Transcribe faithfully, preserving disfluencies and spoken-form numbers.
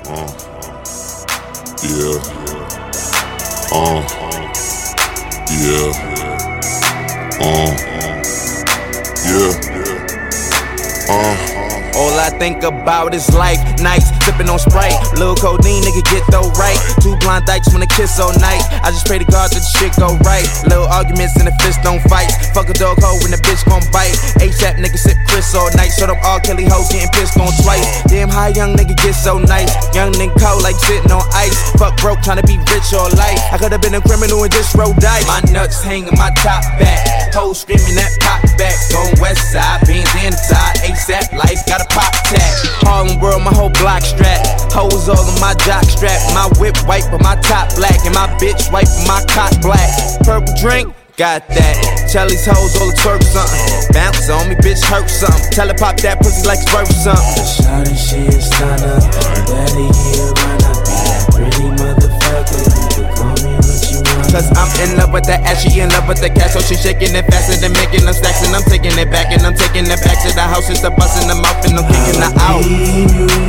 Uh, yeah. Uh, yeah. Uh, yeah. Uh. All I think about is life, nights, sipping on Sprite. Lil' codeine, nigga, get though right. Two blind dykes wanna kiss all night. I just pray to God that the shit go right. Little arguments and the fist don't fight. Fuck a dog hoe when the bitch gon' bite. ASAP nigga sip Chris all night. Shut up all Kelly hoes getting pissed on twice. Damn, how young nigga get so nice. Young nigga cold like sitting on ice. Fuck broke, tryna be rich all life. I could've been a criminal and just rolled dice. My nuts hanging my top back. Hoes screaming that pop back. Going west side, beans in the side. ASAP life, got a pop tag. Harlem world, my whole block strap. Hoes all on my jock strap. My whip white, but my top black. And my bitch white, but my cock black. Purple drink, got that. Tell these hoes all the twerk something. Bounce on me, bitch, hurt something. Tell her pop that pussy like it's worth something. Shawty, she a stunner. Daddy, he a runner. Pretty motherfucker. You can call me what you want. Cause I'm in love with that ass, she in love with the cash. So she shaking it faster than making them stacks. And I'm taking it back, and I'm taking it back to the house. It's a bustin' them up and I'm kicking her out.